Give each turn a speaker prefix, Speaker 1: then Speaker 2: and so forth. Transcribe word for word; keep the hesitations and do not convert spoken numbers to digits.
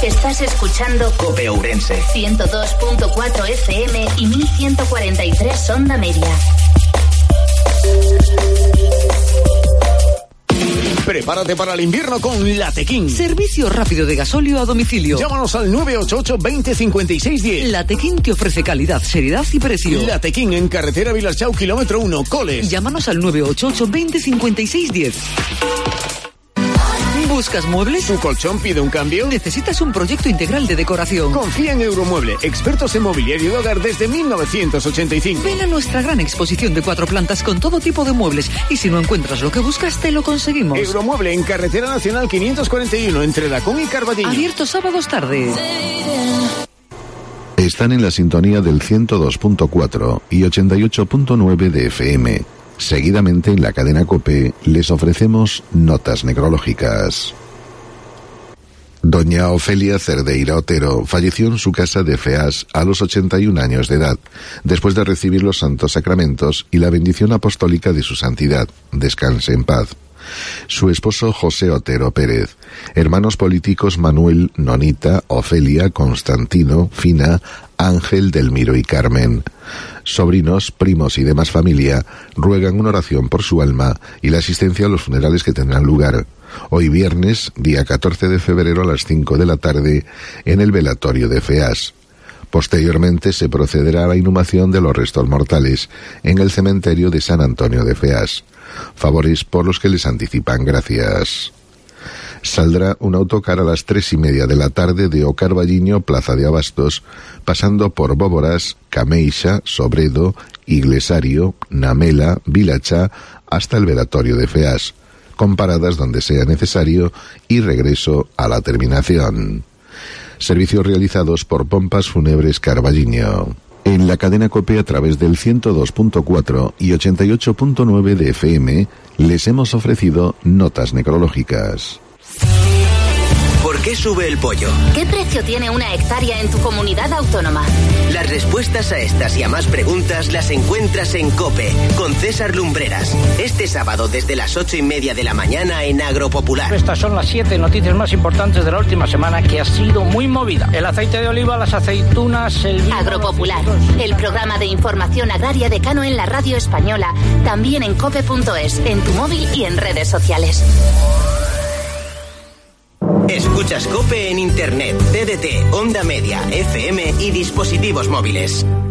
Speaker 1: Estás escuchando
Speaker 2: COPE Ourense
Speaker 1: ciento dos punto cuatro F M y mil ciento cuarenta y tres onda media.
Speaker 3: Prepárate para el invierno con Latequín.
Speaker 4: Servicio rápido de gasóleo a domicilio.
Speaker 3: Llámanos al nueve ocho ocho, veinte, cincuenta y seis, diez.
Speaker 4: Latequín te ofrece calidad, seriedad y precio.
Speaker 3: Latequín en carretera Vilarchau, kilómetro uno, Coles.
Speaker 4: Llámanos al nueve ocho ocho, veinte, cincuenta y seis, diez. ¿Buscas muebles?
Speaker 3: ¿Tu colchón pide un cambio?
Speaker 4: ¿Necesitas un proyecto integral de decoración?
Speaker 3: Confía en Euromueble, expertos en mobiliario de hogar desde mil novecientos ochenta y cinco.
Speaker 4: Ven a nuestra gran exposición de cuatro plantas con todo tipo de muebles y si no encuentras lo que buscas, te lo conseguimos.
Speaker 3: Euromueble en carretera nacional quinientos cuarenta y uno entre Dacón y Carballiño.
Speaker 4: Abierto sábados tarde.
Speaker 5: Están en la sintonía del ciento dos punto cuatro y ochenta y ocho punto nueve de F M. Seguidamente en la cadena COPE les ofrecemos notas necrológicas. Doña Ofelia Cerdeira Otero falleció en su casa de Feas a los ochenta y un años de edad, después de recibir los santos sacramentos y la bendición apostólica de su santidad. Descanse en paz. Su esposo José Otero Pérez, hermanos políticos Manuel, Nonita, Ofelia, Constantino, Fina, Ángel, Delmiro y Carmen. Sobrinos, primos y demás familia ruegan una oración por su alma y la asistencia a los funerales que tendrán lugar hoy viernes, día catorce de febrero a las cinco de la tarde en el velatorio de Feas. Posteriormente se procederá a la inhumación de los restos mortales en el cementerio de San Antonio de Feas. Favores por los que les anticipan gracias. Saldrá un autocar a las tres y media de la tarde de O Carballiño, Plaza de Abastos, pasando por Bóboras, Cameixa, Sobredo, Iglesario, Namela, Vilachá, hasta el velatorio de Feas, con paradas donde sea necesario y regreso a la terminación. Servicios realizados por Pompas Fúnebres Carballiño. En la cadena COPE a través del ciento dos punto cuatro y ochenta y ocho punto nueve de F M les hemos ofrecido notas necrológicas.
Speaker 2: ¿Por qué sube el pollo?
Speaker 1: ¿Qué precio tiene una hectárea en tu comunidad autónoma?
Speaker 2: Las respuestas a estas y a más preguntas las encuentras en COPE, con César Lumbreras. Este sábado desde las ocho y media de la mañana en Agropopular.
Speaker 6: Estas son las siete noticias más importantes de la última semana, que ha sido muy movida. El aceite de oliva, las aceitunas, el vino...
Speaker 1: Agropopular, el programa de información agraria decano en la radio española, también en cope punto es, en tu móvil y en redes sociales.
Speaker 2: Escuchas COPE en Internet, T D T, Onda Media, F M y dispositivos móviles.